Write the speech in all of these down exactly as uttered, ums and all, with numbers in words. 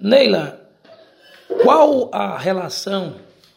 Neila, qual a relação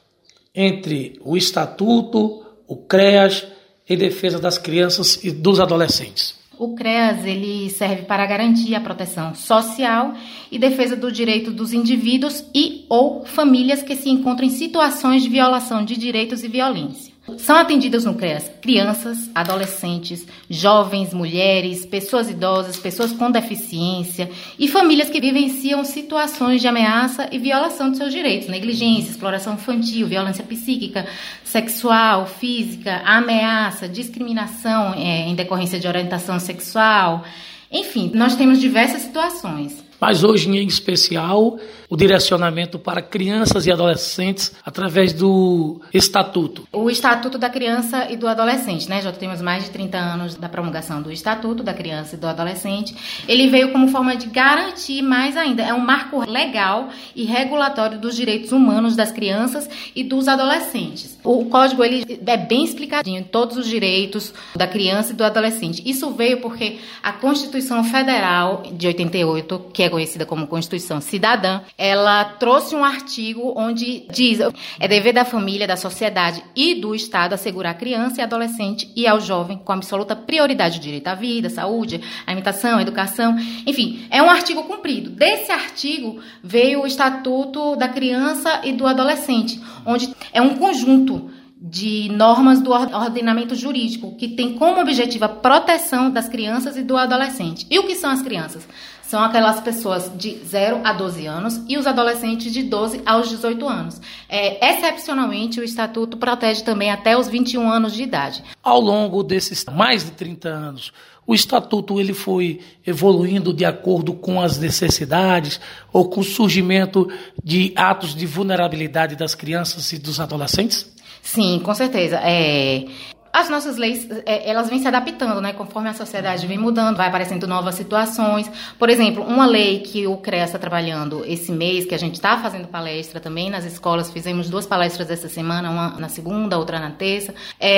entre o Estatuto, o CREAS, em defesa das crianças e dos adolescentes? O CREAS ele serve para garantir a proteção social e defesa do direito dos indivíduos e ou famílias que se encontram em situações de violação de direitos e violência. São atendidas no CREAS crianças, adolescentes, jovens, mulheres, pessoas idosas, pessoas com deficiência e famílias que vivenciam situações de ameaça e violação de seus direitos, negligência, exploração infantil, violência psíquica, sexual, física, ameaça, discriminação é, em decorrência de orientação sexual. Enfim, nós temos diversas situações. Mas hoje, em especial, o direcionamento para crianças e adolescentes através do Estatuto. O Estatuto da Criança e do Adolescente, né? Já temos mais de trinta anos da promulgação do Estatuto da Criança e do Adolescente. Ele veio como forma de garantir mais ainda, é um marco legal e regulatório dos direitos humanos das crianças e dos adolescentes. O Código ele é bem explicadinho, todos os direitos da criança e do adolescente. Isso veio porque a Constituição Federal de oitenta e oito, que é conhecida como Constituição Cidadã, ela trouxe um artigo onde diz: é dever da família, da sociedade e do Estado assegurar a criança e adolescente e ao jovem com absoluta prioridade o direito à vida, à saúde, à alimentação, à educação. Enfim, é um artigo cumprido. Desse artigo veio o Estatuto da Criança e do Adolescente, onde é um conjunto de normas do ordenamento jurídico que tem como objetivo a proteção das crianças e do adolescente. E o que são as crianças? São aquelas pessoas de zero a doze anos e os adolescentes de doze aos dezoito anos. É, excepcionalmente, o Estatuto protege também até os vinte e um anos de idade. Ao longo desses mais de trinta anos, o Estatuto ele foi evoluindo de acordo com as necessidades ou com o surgimento de atos de vulnerabilidade das crianças e dos adolescentes? Sim, com certeza. É... As nossas leis, elas vêm se adaptando, né? Conforme a sociedade vem mudando, vai aparecendo novas situações. Por exemplo, uma lei que o CREAS está trabalhando esse mês, que a gente está fazendo palestra também nas escolas, fizemos duas palestras essa semana, uma na segunda, outra na terça,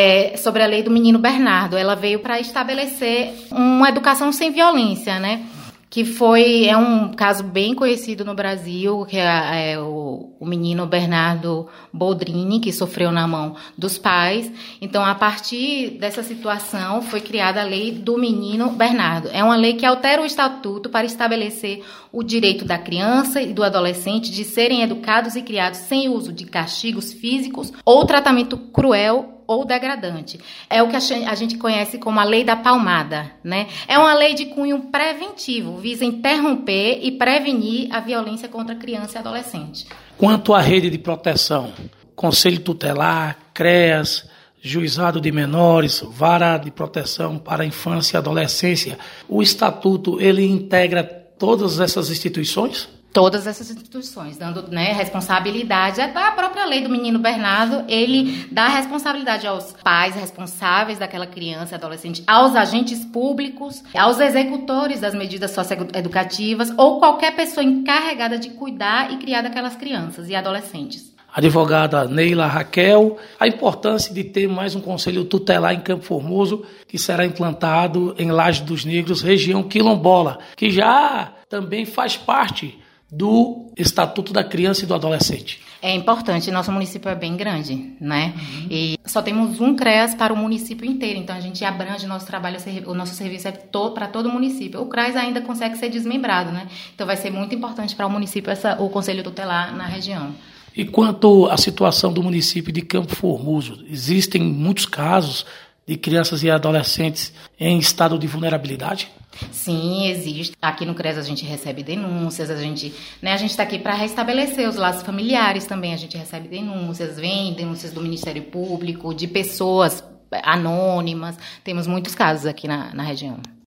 é sobre a lei do menino Bernardo. Ela veio para estabelecer uma educação sem violência, né? Que foi, é um caso bem conhecido no Brasil, que é, é o, o menino Bernardo Boldrini, que sofreu na mão dos pais. Então, a partir dessa situação, foi criada a lei do menino Bernardo. É uma lei que altera o estatuto para estabelecer o direito da criança e do adolescente de serem educados e criados sem uso de castigos físicos ou tratamento cruel ou degradante. É o que a gente conhece como a lei da palmada, né? É uma lei de cunho preventivo, visa interromper e prevenir a violência contra criança e adolescente. Quanto à rede de proteção, Conselho Tutelar, CREAS, Juizado de Menores, Vara de Proteção para a Infância e Adolescência, o Estatuto ele integra todas essas instituições? Todas essas instituições, dando, né, responsabilidade. A própria lei do menino Bernardo, ele dá responsabilidade aos pais responsáveis daquela criança e adolescente, aos agentes públicos, aos executores das medidas socioeducativas ou qualquer pessoa encarregada de cuidar e criar daquelas crianças e adolescentes. Advogada Neila Raquel, a importância de ter mais um conselho tutelar em Campo Formoso, que será implantado em Laje dos Negros, região quilombola, que já também faz parte do Estatuto da Criança e do Adolescente. É importante, nosso município é bem grande, né? Uhum. E só temos um CREAS para o município inteiro, então a gente abrange o nosso trabalho, o nosso serviço é to, para todo o município. O CREAS ainda consegue ser desmembrado, né? Então vai ser muito importante para o município essa, o Conselho Tutelar na região. E quanto à situação do município de Campo Formoso, existem muitos casos de crianças e adolescentes em estado de vulnerabilidade? Sim, existe. Aqui no CREAS a gente recebe denúncias, a gente né, a gente está aqui para restabelecer os laços familiares também, a gente recebe denúncias, vem denúncias do Ministério Público, de pessoas anônimas, temos muitos casos aqui na, na região.